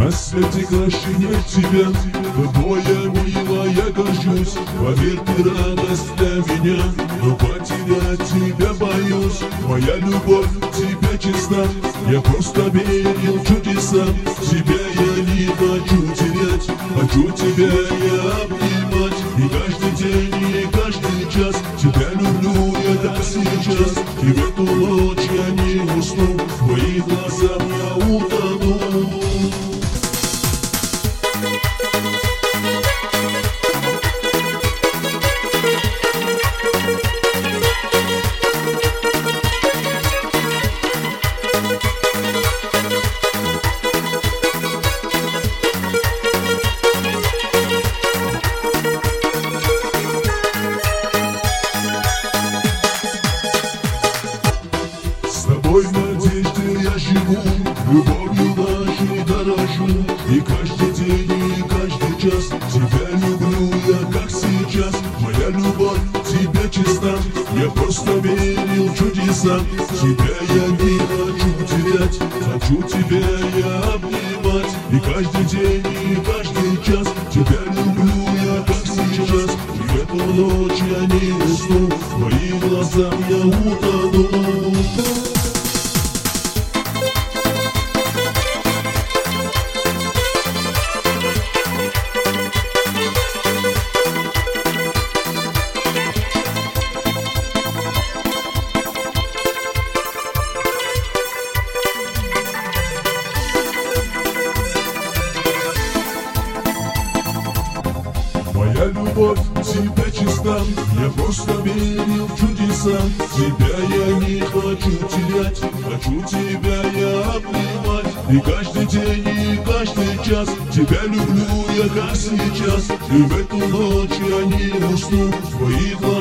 На свете краше нет тебя, тобою, милая, горжусь. Поверь, ты радость для меня, но потерять тебя боюсь. Моя любовь тебе честна, я просто верил чудесам. Тебя я не хочу терять, хочу тебя я обнимать. И каждый день, и каждый час тебя люблю я как сейчас. И в эту ночь я не усну, в твоих глазах я утону. В надежде я живу, любовью нашей дорожу. И каждый день, и каждый час тебя люблю я как сейчас. Моя любовь тебе чиста, я просто верил чудесам. Тебя я не хочу терять, хочу тебя я обнимать. И каждый день, и каждый час тебя люблю я как сейчас. И в эту ночь я не усну, в твоих глазах я утону. Моя любовь тебе чиста, я просто верил в чудеса. Тебя я не хочу терять, хочу тебя я обнимать. И каждый день, и каждый час тебя люблю я как сейчас. И в эту ночь я не усну, в твоих глазах